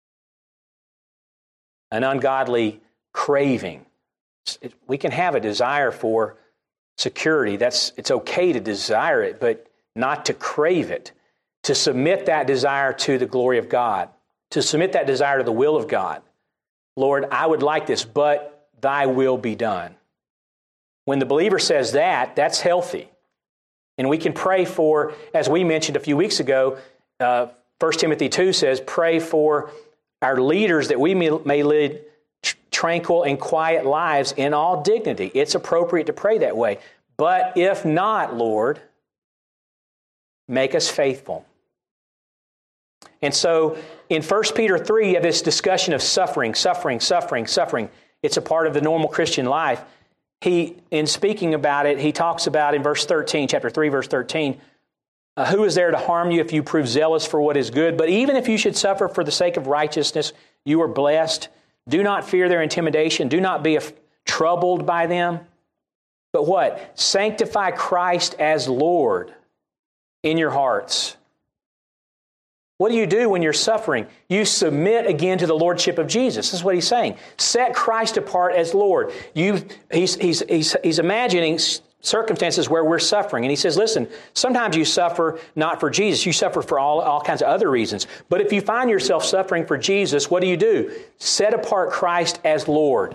an ungodly craving. We can have a desire for security. That's it's okay to desire it, but not to crave it. To submit that desire to the glory of God. To submit that desire to the will of God. Lord, I would like this, but Thy will be done. When the believer says that, that's healthy. And we can pray for, as we mentioned a few weeks ago, uh, First Timothy two says, pray for our leaders that we may, may lead tranquil and quiet lives in all dignity. It's appropriate to pray that way. But if not, Lord, make us faithful. And so in First Peter three, you have this discussion of suffering, suffering, suffering, suffering. It's a part of the normal Christian life. He, in speaking about it, he talks about in verse thirteen, chapter three, verse thirteen, uh, who is there to harm you if you prove zealous for what is good? But even if you should suffer for the sake of righteousness, you are blessed. Do not fear their intimidation. Do not be af- troubled by them. But what? Sanctify Christ as Lord in your hearts. What do you do when you're suffering? You submit again to the Lordship of Jesus. This is what he's saying. Set Christ apart as Lord. You, he's, he's, he's, he's imagining circumstances where we're suffering. And he says, listen, sometimes you suffer not for Jesus. You suffer for all, all kinds of other reasons. But if you find yourself suffering for Jesus, what do you do? Set apart Christ as Lord.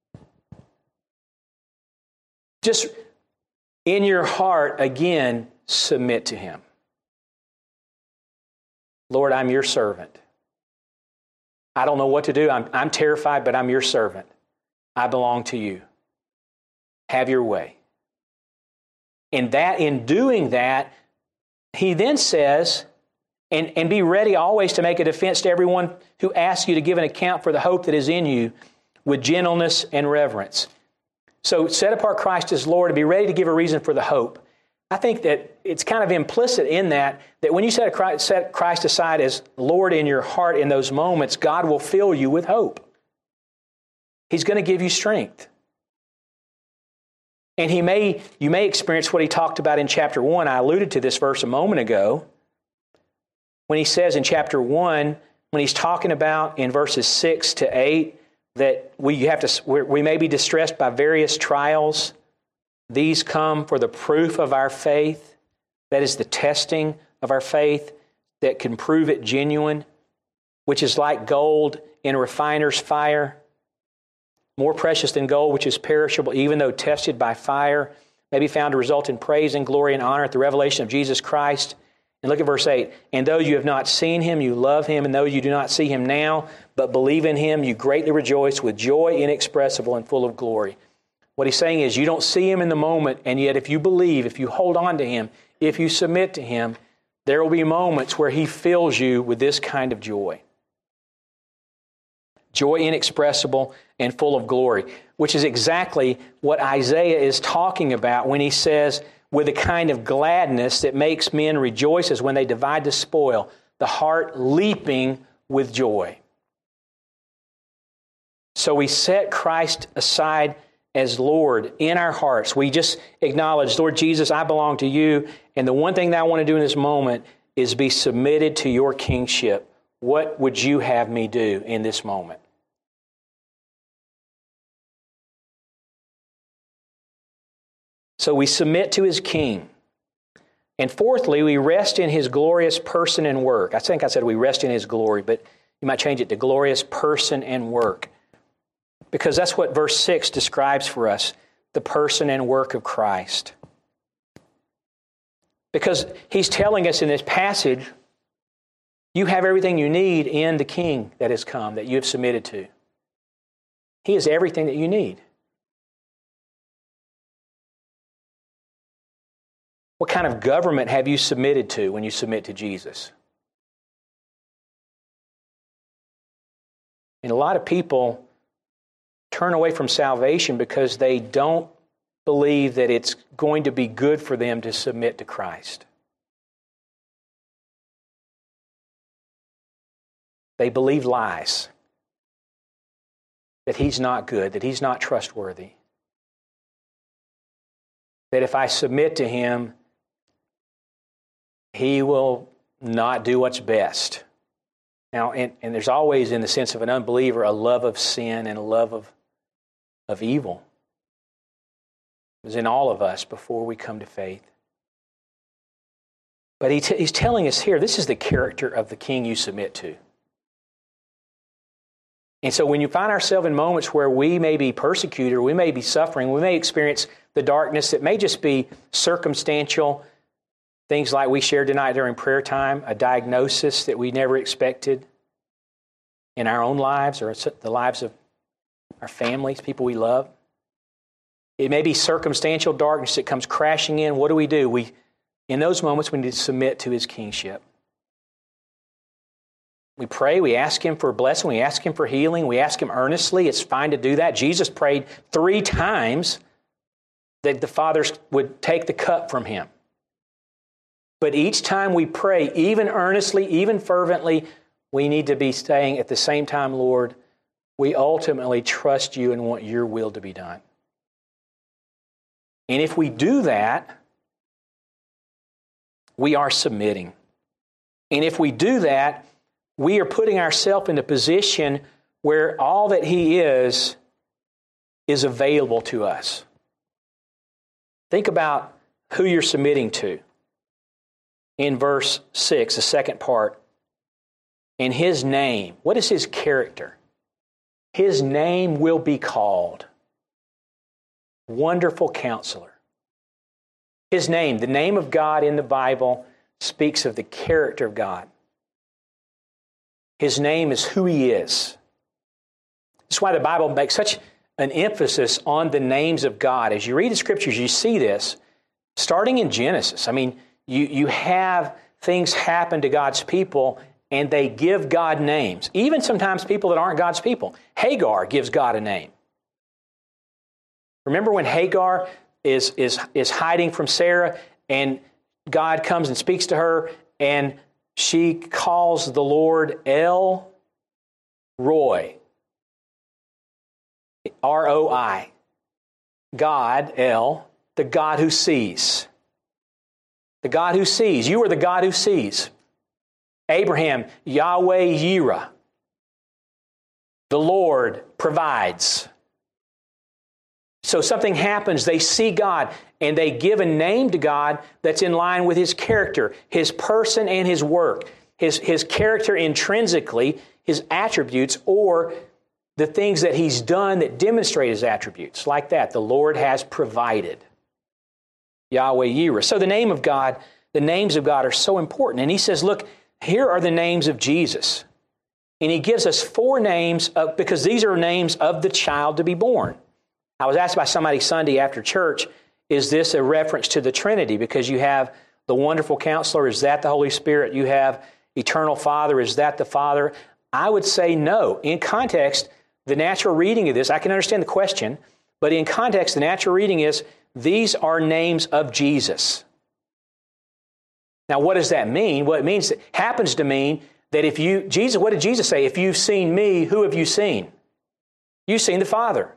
Just in your heart, again, submit to Him. Lord, I'm your servant. I don't know what to do. I'm, I'm terrified, but I'm your servant. I belong to you. Have your way. And that, in doing that, he then says, and, and be ready always to make a defense to everyone who asks you to give an account for the hope that is in you with gentleness and reverence. So set apart Christ as Lord and be ready to give a reason for the hope. I think that it's kind of implicit in that, that when you set Christ, set Christ aside as Lord in your heart in those moments, God will fill you with hope. He's going to give you strength. And he may, you may experience what he talked about in chapter one. I alluded to this verse a moment ago. When he says in chapter one, when he's talking about in verses six to eight, that we have to, we may be distressed by various trials. These come for the proof of our faith. That is the testing of our faith that can prove it genuine, which is like gold in a refiner's fire, more precious than gold, which is perishable, even though tested by fire, may be found to result in praise and glory and honor at the revelation of Jesus Christ. And look at verse eight. And though you have not seen him, you love him. And though you do not see him now, but believe in him, you greatly rejoice with joy inexpressible and full of glory. What he's saying is you don't see him in the moment, and yet if you believe, if you hold on to him, if you submit to him, there will be moments where he fills you with this kind of joy. Joy inexpressible and full of glory, which is exactly what Isaiah is talking about when he says, with a kind of gladness that makes men rejoice as when they divide the spoil, the heart leaping with joy. So we set Christ aside as Lord in our hearts. We just acknowledge, Lord Jesus, I belong to you. And the one thing that I want to do in this moment is be submitted to your kingship. What would you have me do in this moment? So we submit to his king. And fourthly, we rest in his glorious person and work. I think I said we rest in his glory, but you might change it to glorious person and work. Because that's what verse six describes for us, the person and work of Christ. Because he's telling us in this passage, you have everything you need in the King that has come, that you have submitted to. He is everything that you need. What kind of government have you submitted to when you submit to Jesus? And a lot of people turn away from salvation because they don't believe that it's going to be good for them to submit to Christ. They believe lies. That he's not good, that he's not trustworthy. That if I submit to him, he will not do what's best. Now, and, and there's always, in the sense of an unbeliever, a love of sin and a love of, of evil. It's in all of us before we come to faith. But he t- he's telling us here, this is the character of the King you submit to. And so when you find ourselves in moments where we may be persecuted, or we may be suffering, we may experience the darkness that may just be circumstantial, things like we shared tonight during prayer time, a diagnosis that we never expected in our own lives or the lives of our families, people we love. It may be circumstantial darkness that comes crashing in. What do we do? We, in those moments, we need to submit to his kingship. We pray, we ask Him for a blessing, we ask Him for healing, we ask Him earnestly. It's fine to do that. Jesus prayed three times that the Father would take the cup from Him. But each time we pray, even earnestly, even fervently, we need to be saying at the same time, Lord, we ultimately trust You and want Your will to be done. And if we do that, we are submitting. And if we do that, we are putting ourselves in a position where all that He is, is available to us. Think about who you're submitting to. In verse six, the second part, in His name, what is His character? His name will be called Wonderful Counselor. His name, the name of God in the Bible, speaks of the character of God. His name is who He is. That's why the Bible makes such an emphasis on the names of God. As you read the Scriptures, you see this, starting in Genesis. I mean, you, you have things happen to God's people, and they give God names. Even sometimes people that aren't God's people. Hagar gives God a name. Remember when Hagar is, is, is hiding from Sarah, and God comes and speaks to her, and she calls the Lord El Roi. R O I. God, El, the God who sees. The God who sees. You are the God who sees. Abraham, Yahweh Yireh. The Lord provides. So something happens, they see God, and they give a name to God that's in line with His character, His person and His work, His, his character intrinsically, His attributes, or the things that He's done that demonstrate His attributes. Like that, the Lord has provided. Yahweh Yireh. So the name of God, the names of God are so important. And He says, look, here are the names of Jesus. And He gives us four names of, because these are names of the child to be born. I was asked by somebody Sunday after church, is this a reference to the Trinity? Because you have the Wonderful Counselor, is that the Holy Spirit? You have Eternal Father, is that the Father? I would say no. In context, the natural reading of this, I can understand the question, but in context, the natural reading is, these are names of Jesus. Now, what does that mean? Well, it means, it happens to mean that if you, Jesus, what did Jesus say? If you've seen me, who have you seen? You've seen the Father.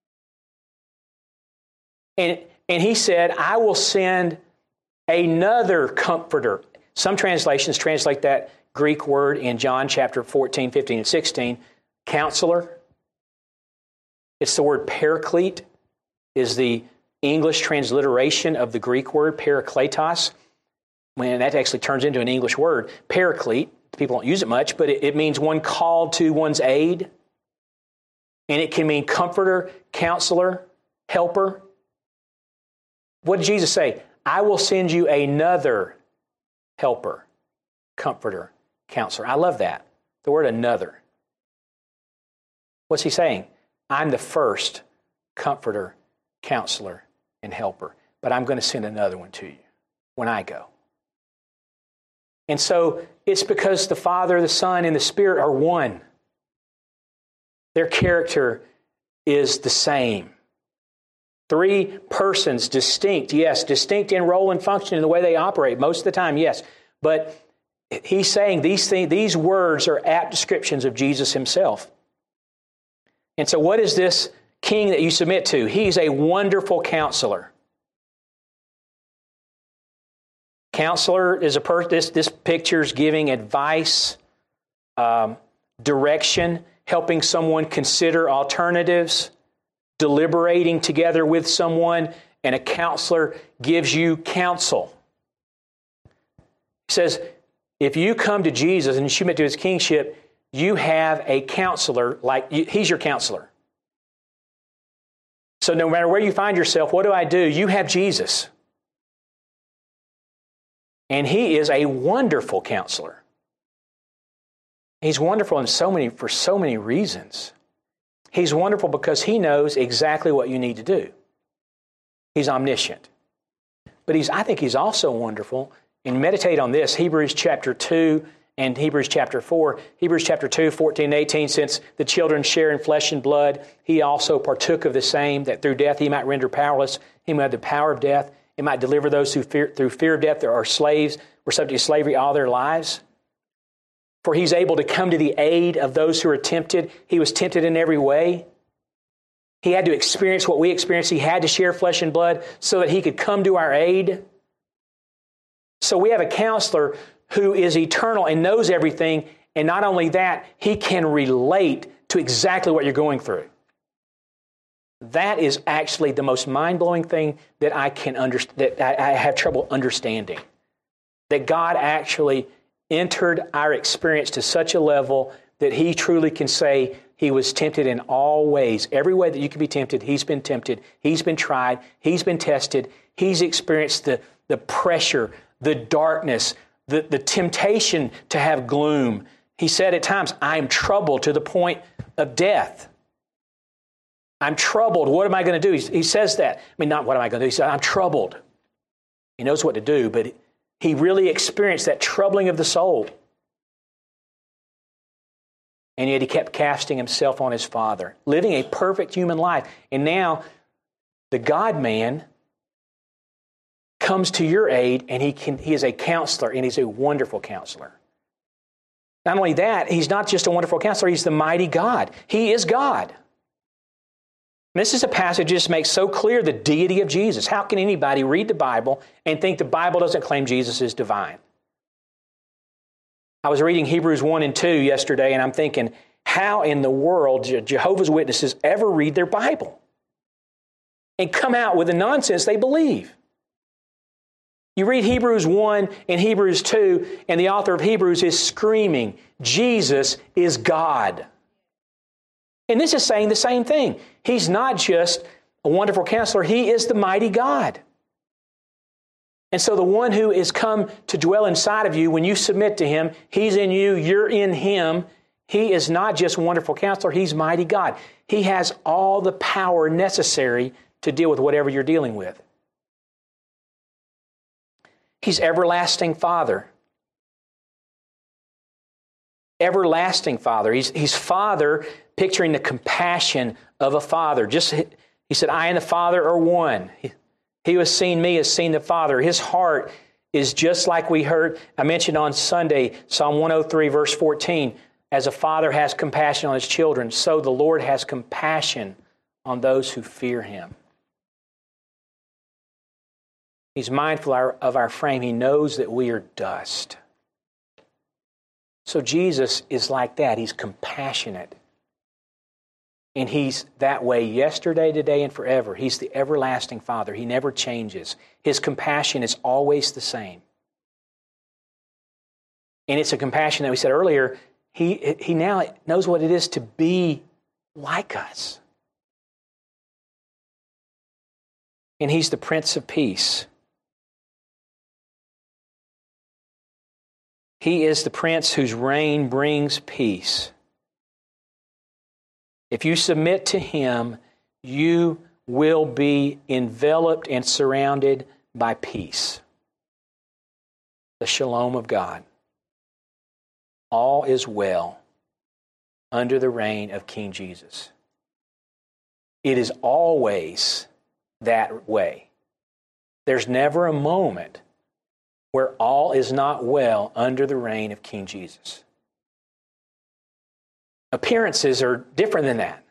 And, and He said, I will send another comforter. Some translations translate that Greek word in John chapter fourteen, fifteen, and sixteen, counselor. It's the word paraclete, is the English transliteration of the Greek word parakletos. When that actually turns into an English word, paraclete. People don't use it much, but it, it means one called to one's aid. And it can mean comforter, counselor, helper. What did Jesus say? I will send you another helper, comforter, counselor. I love that. The word another. What's He saying? I'm the first comforter, counselor, and helper. But I'm going to send another one to you when I go. And so it's because the Father, the Son, and the Spirit are one. Their character is the same. Three persons, distinct, yes, distinct in role and function in the way they operate most of the time, yes. But He's saying these things, these words are apt descriptions of Jesus Himself. And so what is this King that you submit to? He's a wonderful counselor. Counselor is a person, this, this picture's giving advice, um, direction, helping someone consider alternatives, deliberating together with someone, and a counselor gives you counsel. He says, if you come to Jesus and you submit to His kingship, you have a counselor, like He's your counselor. So no matter where you find yourself, what do I do? You have Jesus. And He is a wonderful counselor. He's wonderful in so many, for so many reasons. He's wonderful because He knows exactly what you need to do. He's omniscient. But he's, I think He's also wonderful, and meditate on this, Hebrews chapter two and Hebrews chapter four. Hebrews chapter two, fourteen and eighteen, since the children share in flesh and blood, he also partook of the same, that through death he might render powerless, he might have the power of death, he might deliver those who fear, through fear of death there are slaves, were subject to slavery all their lives. For he's able to come to the aid of those who are tempted. He was tempted in every way. He had to experience what we experienced. He had to share flesh and blood so that he could come to our aid. So we have a counselor who is eternal and knows everything. And not only that, he can relate to exactly what you're going through. That is actually the most mind-blowing thing that I can understand, that I have trouble understanding. That God actually entered our experience to such a level that he truly can say he was tempted in all ways. Every way that you can be tempted, he's been tempted. He's been tried. He's been tested. He's experienced the, the pressure, the darkness, the, the temptation to have gloom. He said at times, I am troubled to the point of death. I'm troubled. What am I going to do? He, he says that. I mean, not what am I going to do? He said, I'm troubled. He knows what to do, but he really experienced that troubling of the soul. And yet he kept casting himself on his Father, living a perfect human life. And now the God-man comes to your aid, and he can, he is a counselor, and he's a wonderful counselor. Not only that, he's not just a wonderful counselor, he's the mighty God. He is God. This is a passage that just makes so clear the deity of Jesus. How can anybody read the Bible and think the Bible doesn't claim Jesus is divine? I was reading Hebrews one and two yesterday, and I'm thinking, how in the world do Jehovah's Witnesses ever read their Bible and come out with the nonsense they believe? You read Hebrews one and Hebrews two, and the author of Hebrews is screaming, Jesus is God. And this is saying the same thing. He's not just a wonderful counselor. He is the mighty God. And so the one who is come to dwell inside of you, when you submit to him, he's in you, you're in him. He is not just a wonderful counselor. He's mighty God. He has all the power necessary to deal with whatever you're dealing with. He's everlasting Father. Everlasting Father. He's, he's Father, picturing the compassion of a father. Just he said, I and the Father are one. He, he who has seen me has seen the Father. His heart is just like we heard, I mentioned on Sunday, Psalm one oh three, verse fourteen, as a father has compassion on his children, so the Lord has compassion on those who fear him. He's mindful of our frame. He knows that we are dust. So Jesus is like that. He's compassionate. And he's that way yesterday, today, and forever. He's the everlasting Father. He never changes. His compassion is always the same. And it's a compassion that we said earlier, he, he now knows what it is to be like us. And he's the Prince of Peace. He is the Prince whose reign brings peace. If you submit to him, you will be enveloped and surrounded by peace. The shalom of God. All is well under the reign of King Jesus. It is always that way. There's never a moment where all is not well under the reign of King Jesus. Appearances are different than that.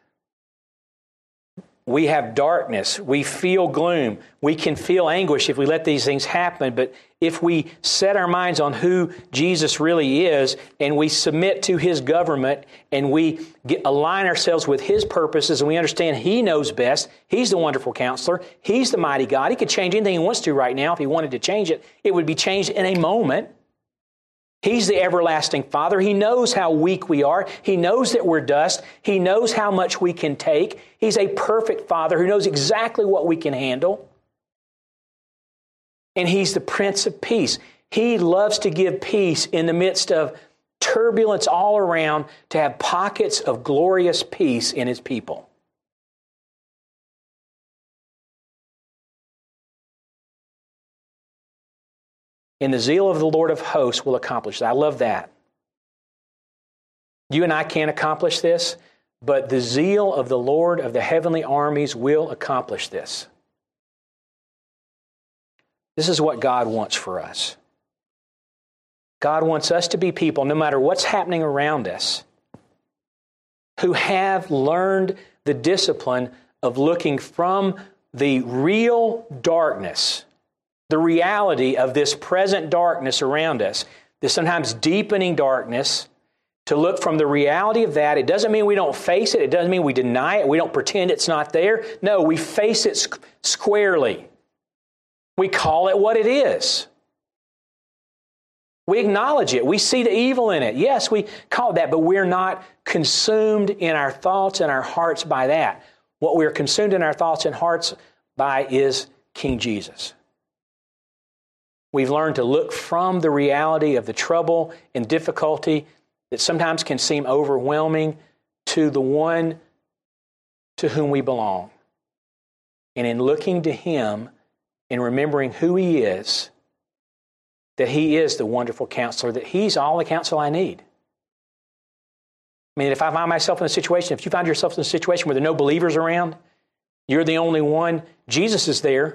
We have darkness. We feel gloom. We can feel anguish if we let these things happen. But if we set our minds on who Jesus really is and we submit to his government and we get, align ourselves with his purposes and we understand he knows best, he's the wonderful counselor, he's the mighty God. He could change anything he wants to right now. If he wanted to change it, it would be changed in a moment. He's the everlasting Father. He knows how weak we are. He knows that we're dust. He knows how much we can take. He's a perfect Father who knows exactly what we can handle. And he's the Prince of Peace. He loves to give peace in the midst of turbulence all around, to have pockets of glorious peace in his people. And the zeal of the Lord of hosts will accomplish that. I love that. You and I can't accomplish this, but the zeal of the Lord of the heavenly armies will accomplish this. This is what God wants for us. God wants us to be people, no matter what's happening around us, who have learned the discipline of looking from the real darkness, the reality of this present darkness around us, this sometimes deepening darkness, to look from the reality of that. It doesn't mean we don't face it. It doesn't mean we deny it. We don't pretend it's not there. No, we face it squarely. We call it what it is. We acknowledge it. We see the evil in it. Yes, we call it that, but we're not consumed in our thoughts and our hearts by that. What we're consumed in our thoughts and hearts by is King Jesus. We've learned to look from the reality of the trouble and difficulty that sometimes can seem overwhelming to the one to whom we belong. And in looking to Him and remembering who He is, that He is the wonderful counselor, that He's all the counsel I need. I mean, if I find myself in a situation, if you find yourself in a situation where there are no believers around, you're the only one, Jesus is there.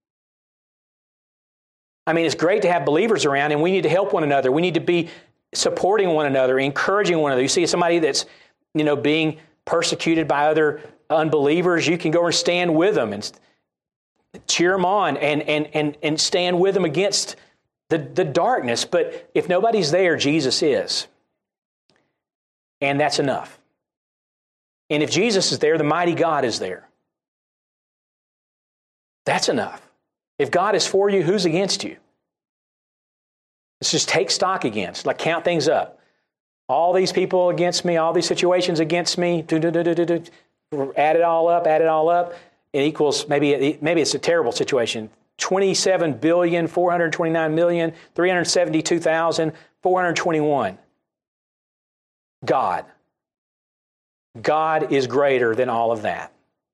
I mean, it's great to have believers around, and we need to help one another. We need to be supporting one another, encouraging one another. You see somebody that's, you know, being persecuted by other unbelievers, you can go and stand with them and cheer them on and and and and stand with them against the, the darkness. But if nobody's there, Jesus is. And that's enough. And if Jesus is there, the mighty God is there. That's enough. If God is for you, who's against you? Let's just take stock again. It's like count things up. All these people against me, all these situations against me, do, do, do, do, do, do. Add it all up, add it all up. It equals, maybe, maybe it's a terrible situation. twenty-seven billion, four hundred twenty-nine million, three hundred seventy-two thousand, four hundred twenty-one. God. God is greater than all of that.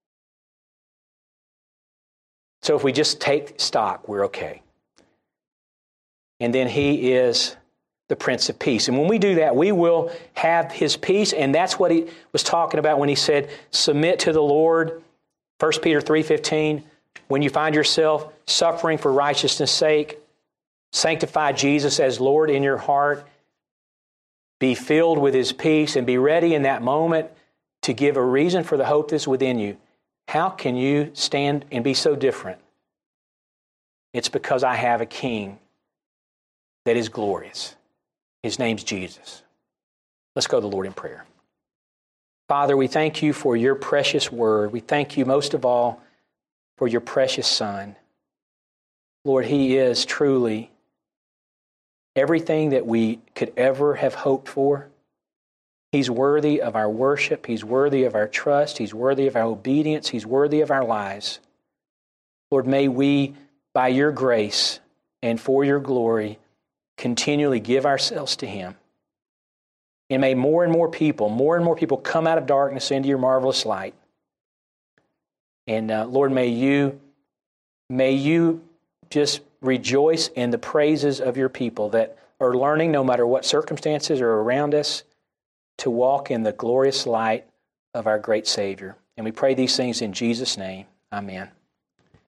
So if we just take stock, we're okay. And then He is the Prince of Peace. And when we do that, we will have His peace. And that's what He was talking about when He said, submit to the Lord. First Peter three fifteen, when you find yourself suffering for righteousness' sake, sanctify Jesus as Lord in your heart. Be filled with His peace and be ready in that moment to give a reason for the hope that's within you. How can you stand and be so different? It's because I have a King that is glorious. His name's Jesus. Let's go to the Lord in prayer. Father, we thank You for Your precious word. We thank You most of all for Your precious Son. Lord, He is truly everything that we could ever have hoped for. He's worthy of our worship. He's worthy of our trust. He's worthy of our obedience. He's worthy of our lives. Lord, may we, by Your grace and for Your glory, continually give ourselves to Him. And may more and more people, more and more people come out of darkness into Your marvelous light. And uh, Lord, may you, may you just rejoice in the praises of Your people that are learning, no matter what circumstances are around us, to walk in the glorious light of our great Savior. And we pray these things in Jesus' name. Amen.